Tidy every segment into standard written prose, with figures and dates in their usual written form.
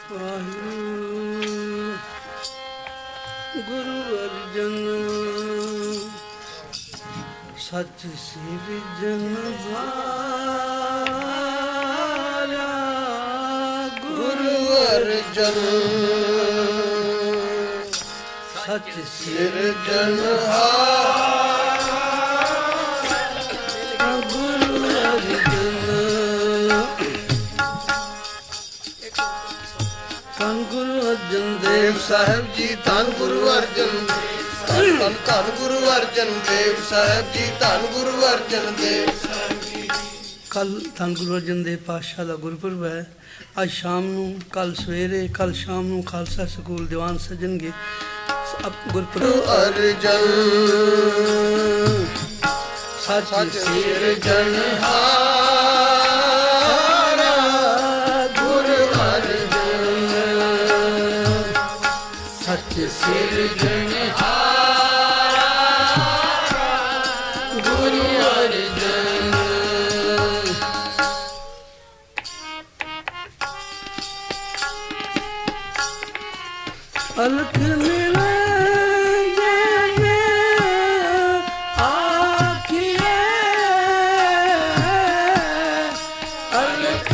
ਗੁਰੂ ਅਰਜਨ ਸੱਚ ਸਿਰਜਣਹਾਰਾ ਗੁਰੂ ਅਰਜਨ ਸੱਚ ਸਿਰਜਣਹਾਰਾ ਗੁਰੂ ਅਰਜਨ ਧੰਨ ਗੁਰੂ ਅਰਜਨ ਦੇਵ ਸਾਹਿਬ ਜੀ ਧੰਨ ਗੁਰੂ ਅਰਜਨ ਧੰਨ ਧੰਨ ਗੁਰੂ ਅਰਜਨ ਦੇਵ ਸਾਹਿਬ ਜੀ ਧੰਨ ਗੁਰੂ ਅਰਜਨ ਦੇਵ ਸਾਹਿਬ ਜੀ। ਕੱਲ ਧੰਨ ਗੁਰੂ ਅਰਜਨ ਦੇਵ ਪਾਤਸ਼ਾਹ ਦਾ ਗੁਰਪੁਰਬ ਹੈ। ਅੱਜ ਸ਼ਾਮ ਨੂੰ ਕੱਲ ਸਵੇਰੇ ਕੱਲ ਸ਼ਾਮ ਨੂੰ ਖਾਲਸਾ ਸਕੂਲ ਦੀਵਾਨ ਸਜਣਗੇ। ਗੁਰਪੁਰਬ ਅਰਜਨ ਸੱਚ ਸਿਰਜਣਹਾਰਾ ਗੁਰੂ ਅਰਜਨ ਸੱਚ ਸਿਰਜਣਹਾਰਾ ਗੁਰੂ ਅਰਜਨ ਅਲਖ ਨਿਰੰਜਨ ਆਖੀਏ ਅਲਖ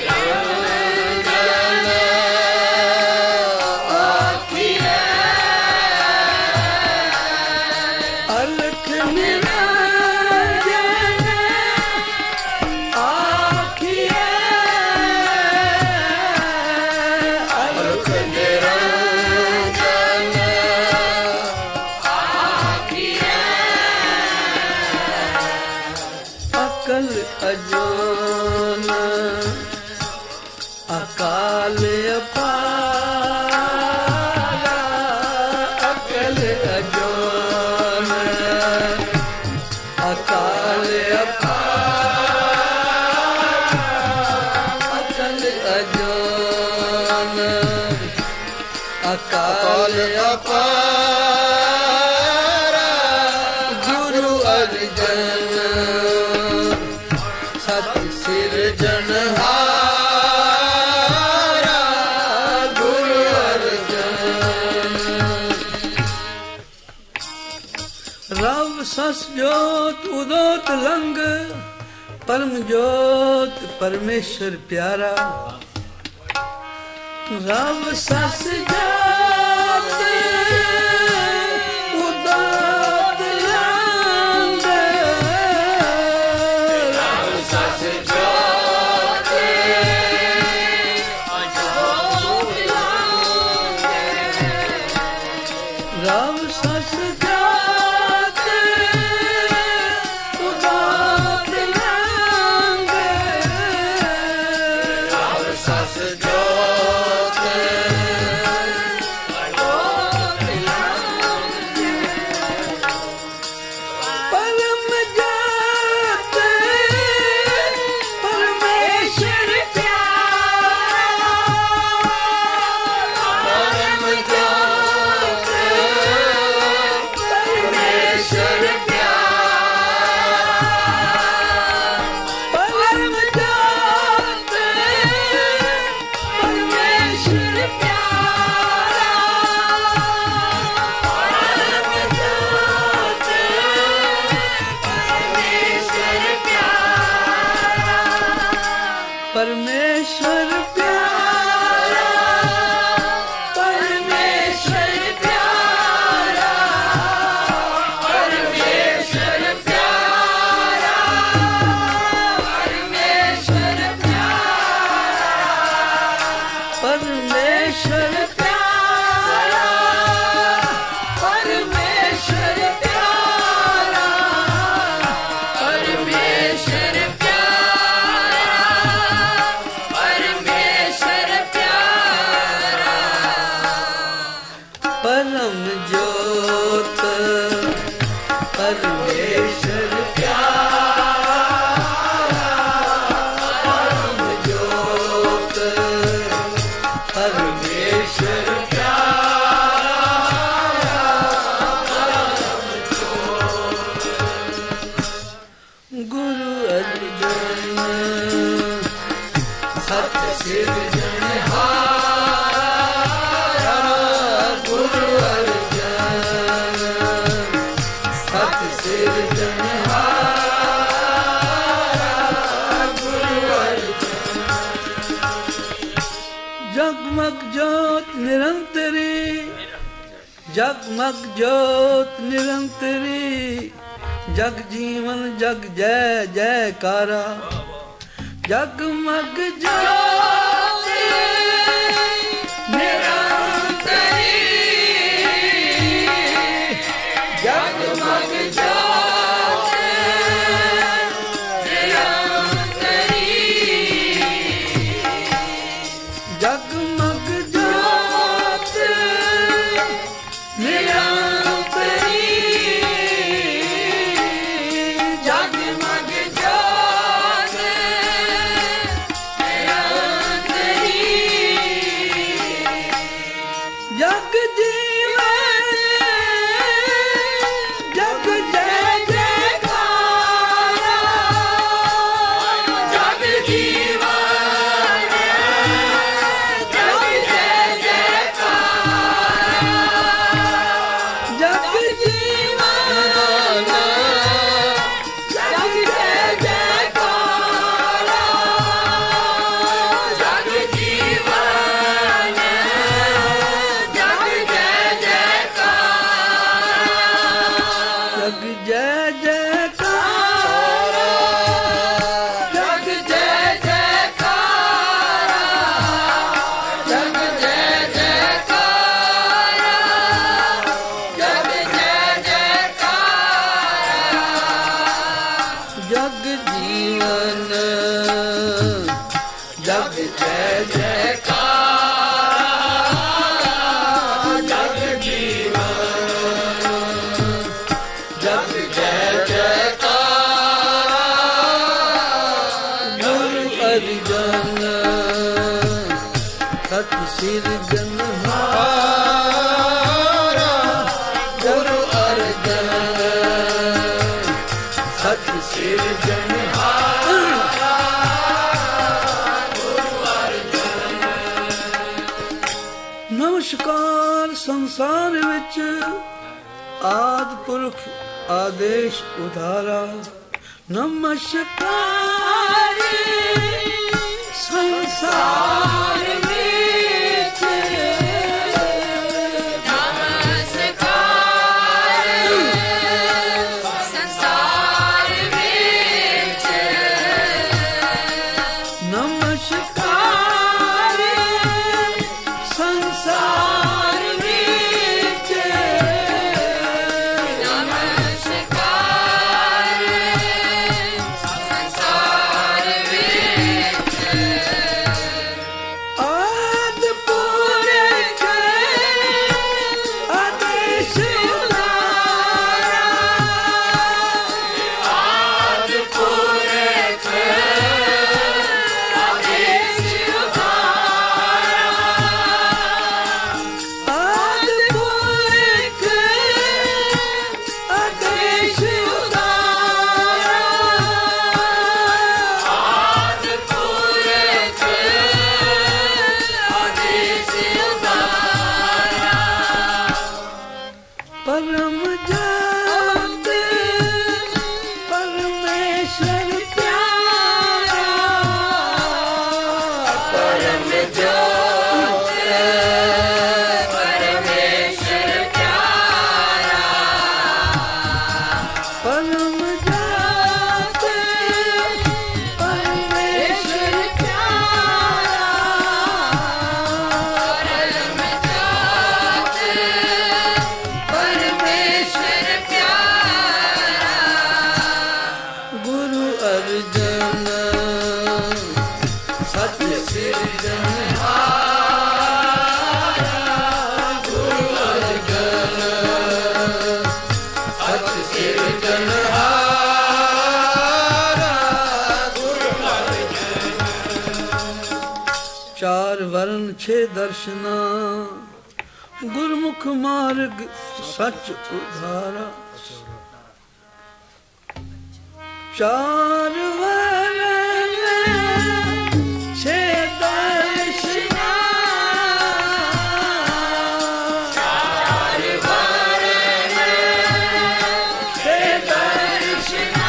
ਨਿਰੰਜਨ ਆਖੀਏ ਅਲਖ ਨਿਰੰਜਨ ਆਖੀਏ ਅਲਖ ਅਕਲ ਅਜੋਨ ਅਕਾਲ ਅਪਾਰਾ ਅਕਲ ਅਜੋਨ ਅਕਾਲ ਅਪਾਰਾ ਅਕਲ ਅਜੋਨ ਅਕਾਲ ਅਪਾਰਾ ਗੁਰੂ ਅਰਜਨ ਸੱਚ ਸਿਰਜਣਹਾਰਾ ਗੁਰੂ ਅਰਜਨ ਰਵ ਸਸ ਜੋਤ ਉਦੋਤ ਲੰਗ ਪਰਮ ਜੋਤ ਪਰਮੇਸ਼ਰ ਪਿਆਰਾ ਰਵ ਸਸ ਜੋਤ ਉਦੋਤ ਲੰਗ ਰਵ ਸਸ ਜੋਤ ਅਜੋਤ ਲੰਗ ਰਵ ਸਸ ਜੋਤ ਉਦੋਤ ਲੰਗ ਰਵ ਸਸ ਜੋਤ ਅਜੋਤ ਲੰਗ ਪਰਮ ਜੋਤ ਪਰਮੇਸ਼ਰ ਪਿਆਰਾ ਪਰਮ ਜੋਤ ਪਰਮੇਸ਼ਰ ਪਿਆਰਾ ਪਰਮ ਜੋਤ ਪਰਮੇਸ਼ਰ ਪਿਆਰਾ ਪਰਮ ਜੋਤ ਪਰਮੇਸ਼ਰ ਪਿਆਰਾ ਪਰਮੇਸ਼ਰ ਪਿਆਰਾ ਪਰਮੇਸ਼ਰ ਪਿਆਰਾ ਪਰਮੇਸ਼ਰ ਪਿਆਰਾ ਪਰਮੇਸ਼ਰ ਪਿਆਰਾ ਪਰਮੇਸ਼ਰ ਪਿਆਰਾ ਪਰਮੇਸ਼ਰ ਪਿਆਰਾ ਪਰਮੇਸ਼ਰ ਪਿਆਰਾ ਪਰਮੇਸ਼ਰ ਪਿਆਰਾ ਪਰਮ ਜੋਤ ਪਰਮੇਸ਼ਰ ਪਿਆਰਾ ਪਰਮ ਜੋਤ ਪਰਮੇਸ਼ਰ ਪਿਆਰਾ ਪਰਮ ਜੋਤ ਗੁਰੂ ਅਰਜਨ ਸੱਚ ਸਿਰਜਣਹਾਰਾ जगमग ज्योत निरंतरी, जगमग ज्योत निरंतरी, जग जीवन जग जय जयकारा। जगमग ज्योत निरंतरी, जगमग ज्योत निरंतरी, जगमग ज्योत निरंतरी, जगमग ज्योत निरंतरी, जग जीवन जग जय जयकारा। जग जीवन जग जय जयकारा। जग जीवन जग जय जयकारा। जग जीवन जग जय जयकारा। जग जय जयकारा। जग जय जयकारा। जग जय जयकारा। जग जय जयकारा। जग जीवन जग जय जयकारा। जग जीवन जग जय जयकारा। गुरु अर्जन सत सिरजनहारा। गुरु अर्जन सत सिरजनहारा। नमस्कार संसार विच आदि पुरख आदेश उधारा। नमस्कार संसार विच, नमस्कार संसार विच, नमस्कार संसार विच, नमस्कार संसार विच, आदि पुरख आदेश उधारा। आदि पुरख आदेश उधारा। आदि पुरख आदेश उधारा। आदि पुरख आदेश उधारा। परम ज्योत परमेश्वर प्यारा। परम ज्योत परमेश्वर प्यारा। परम ज्योत परमेश्वर प्यारा। परम ज्योत परमेश्वर प्यारा। गुरु अर्जन सत सिरजनहारा। गुरु अर्जन सत सिरजनहारा। गुरु अर्जन चार वर्ण छे दर्शना, गुरमुख मार्ग सच उधारा। चार वर्ण छे दर्शना, चार वर्ण छे दर्शना।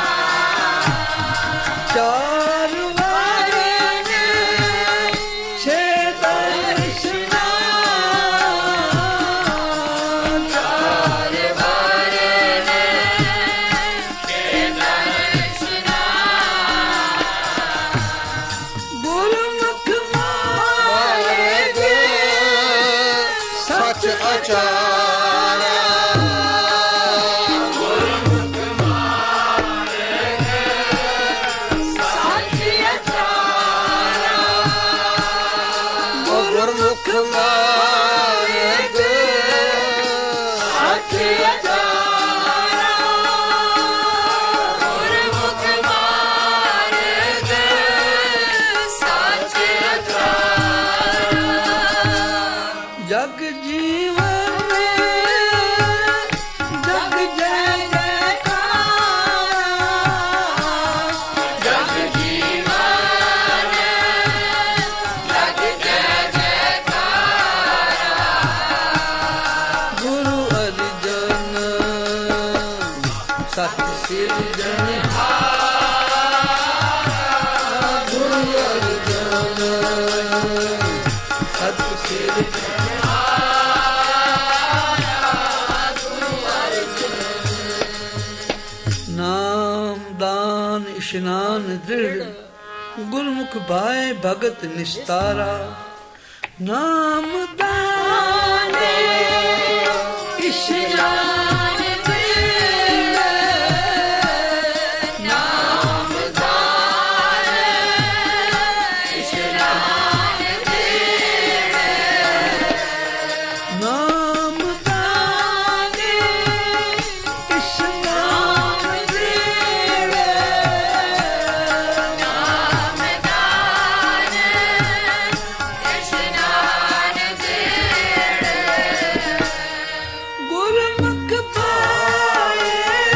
चार वर्ण छे ਅਚਾਰਾ ਗੁਰਮੁਖ ਮਾਰਗ ਸੱਚ ਅਚਾਰਾ ਗੁਰਮੁਖ ਮਾਰਗ ਸੱਚ ਅਚਾਰਾ ਜਗ ਜੀਵਨ ਜਗ ਜੈ ਜੈਕਾਰ ਜਗ ਜੀਵਨ ਜਗ ਜੈ ਜੈਕਾਰਾ ਗੁਰੂ ਅਰਜਨ ਸਤ ਸਿਰਜਣਹਾਰ ਗੁਰੂ ਅਰਜਨ ਸਤ ਸਿਰਜਣਹਾਰ ਗੁਰੂ ਅਰਜਨ ਨਾਮ ਦਾਨ ਇਸ਼ਨਾਨ ਦ੍ਰਿੜ ਗੁਰਮੁਖ ਭਾਏ ਭਗਤ ਨਿਸਤਾਰਾ ਨਾਮ ਦਾਨ ਇਸ਼ਨਾਨ ਦ੍ਰਿੜ ਨਾਮ ਦਾਨ ਇਸ਼ਨਾਨ ਦ੍ਰਿੜ ਨਾਮ ਦਾਨ ਇਸ਼ਨਾਨ ਦ੍ਰਿੜ ਨਾਮ ਦਾਨ ਇਸ਼ਨਾਨ ਦ੍ਰਿੜ ਗੁਰਮੁਖ ਪਾਏ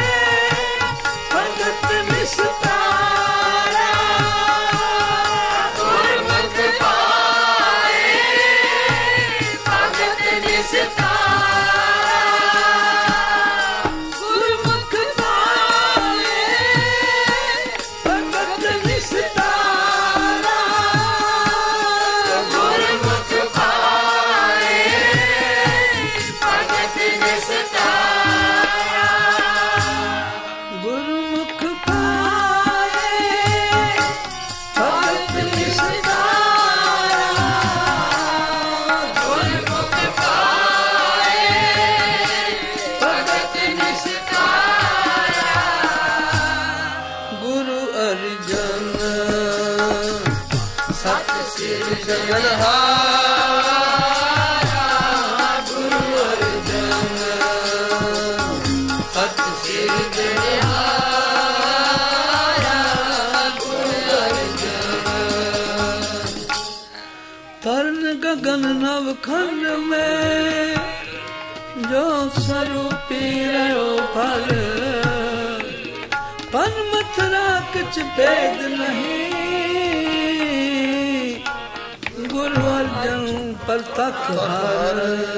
ਭਗਤ ਨਿਸਤਾਰਾ ਗੁਰਮੁਖ ਪਾਏ ਭਗਤ ਨਿਸਤਾਰਾ ਗੁਰਮੁਖ ਪਾਏ ਭਗਤ ਨਿਸਤਾਰਾ ਗੁਰਮੁਖ ਪਾਏ ਭਗਤ ਨਿਸਤਾਰਾ ਗੁਰਮੁਖ ਪਾਏ ਭਗਤ ਨਿਸਤਾਰਾ ਗੁਰਮੁਖ ਪਾਏ ਭਗਤ ਨਿਸਤਾਰਾ ਗੁਰੂ ਅਰਜਨ ਸਤ ਸਿਰਜਣਹਾਰ ਗੁਰੂ ਅਰਜਨ ਸਤ ਸਿਰਜਣਹਾਰ ਗੁਰੂ ਅਰਜਨ ਤਰਨ ਗगन ਨਵਖੰਡ ਮੈਂ ਜੋ ਸਰੂਪੀ ਰਹਿਓ ਫਲ ਪਨ ਮਥਰਾ ਕਿਛ ਭੇਦ ਨਹੀਂ ਗੁਰੂ ਅਰਜਨ ਪਰਤਖ ਹਰ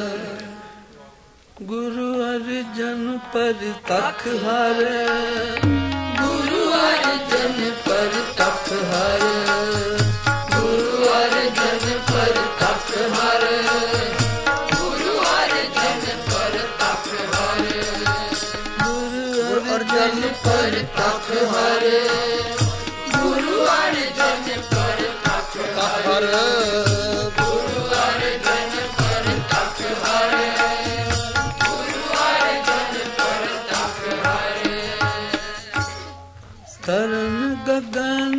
ਗੁਰੂ ਅਰਜਨ ਪਰਤਖ ਹਰ ਗੁਰੂ ਅਰਜਨ ਪਰਤਖ ਹਰ ਗੁਰੂ ਅਰਜਨ ਪਰਤਖ ਹਰ ਗੁਰੂ ਅਰਜਨ ਪਰਤਖ ਹਰ ਗੁਰੂ ਅਰਜਨ ਪਰਤਖ ਹਰ ਗੁਰੂ ਅਰਜਨ ਪਰਤਖ ਹਰ ਗੁਰੂ ਅਰਜਨ ਪਰਤਖ ਹਰ ਗੁਰੂ ਅਰਜਨ ਪਰਤਖ ਹਰ ਤਰਨ ਗगन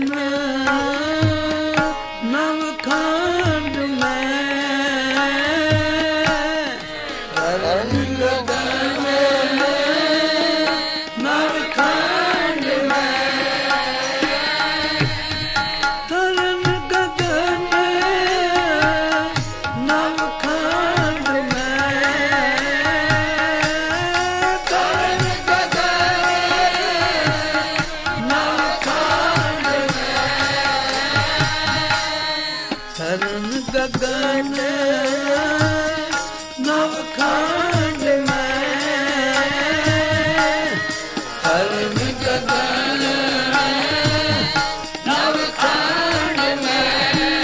ਨਵਖੰਡ ਮੈਂ ਤਰਨ ਗगन ਨਵਖੰਡ ਮੈਂ ਤਰਨ ਗगन ਨਵਖੰਡ ਮੈਂ ਤਰਨ ਗगन ਨਵਖੰਡ ਤਰਨ ਗगन ਨਵਖੰਡ ਮੈਂ ਤਰਨ ਗगन ਨਵਖੰਡ ਮੈਂ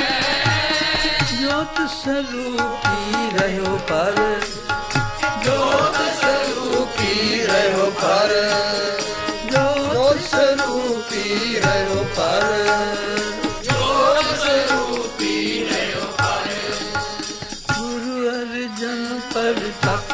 ਜੋਤ ਸਰੂਪੀ ਰਹਿਓ ਪਰ ਜੋਤ ਸਰੂਪੀ ਰਹਿਓ ਪਰ ਜੋਤ ਸਰੂਪੀ ਰਹਿਓ ਪਰ ਜੋਤ ਸਰੂਪੀ ਰਹਿਓ ਹਰ ਗੁਰੂ ਅਰਜਨ ਪਰ ਤਖ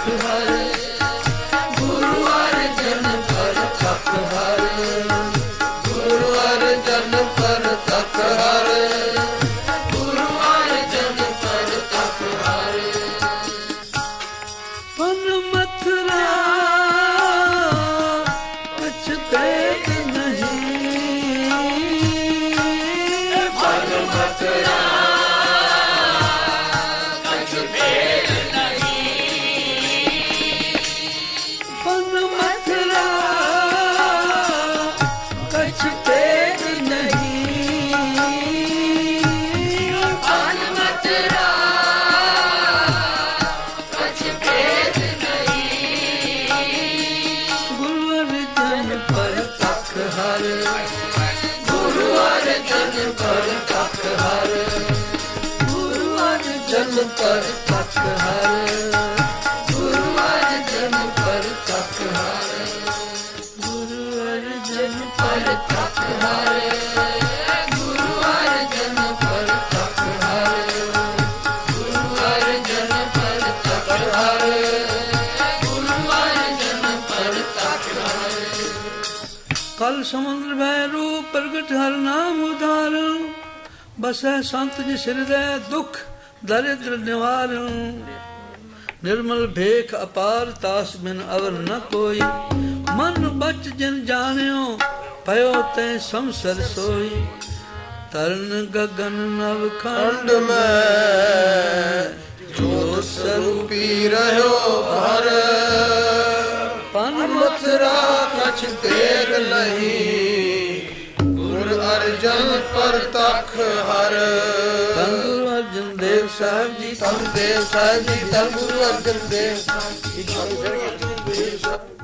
ਅਰਜਨ ਪਰਤਖ ਹਰ ਗੁਰੂ ਅਰਜਨ ਪਰਤਖ ਹਰ ਗੁਰੂ ਅਰਜਨ ਪਰਤਖ ਹਰ ਗੁਰੂ ਅਰਜਨ ਪਰਤਖ ਹਰ ਗੁਰੂ ਅਰਜਨ ਪਰਤਖ ਹਰ ਗੁਰੂ ਅਰਜਨ ਪਰਤਖ ਹਰ ਕਲ ਸਮੁੰਦਰ ਭੈ ਰੂਪ ਪ੍ਰਗਟ ਹਰ ਨਾਮ ਉਧਾਰਨ ਬਸੈ ਸੰਤ ਜਿਸ ਹਿਰਦੈ ਦੁਖ ਦਰਿਦ੍ਰ ਨਿਵਾਰਨ ਨਿਰਮਲ ਭੇਖ ਅਪਾਰ ਤਾਸ ਬਿਨ ਅਵਰ ਨ ਕੋਈ ਮਨ ਬਚ ਜਿਨ ਜਾਣਿਓ ਭਇਓ ਤੈ ਸੰਸਰ ਸੋਈ ਤਰਨ ਗਗਨ ਨਵ ਖੰਡ ਮੈਂ ਜੋ ਸਰੂਪੀ ਰਹਿਓ ਹਰ ਪਨ ਮਥੁਰਾ ਕਛ ਤੇਗ ਨਹੀਂ ਗੁਰ ਅਰਜਨ ਪਰਤਖ ਹਰ ਧੰਨ ਗੁਰੂ ਅਰਜਨ ਦੇਵ ਸਾਹਿਬ ਜੀ ਧੰਨ ਦੇਵ ਸਾਹਿਬ ਜੀ ਧੰਨ ਗੁਰੂ ਅਰਜਨ ਦੇਵ ਸਾਹਿਬ ਜੀ ਧੰਨ ਗੁਰੂ ਅਰਜਨ ਦੇਵ ਸਾਹਿਬ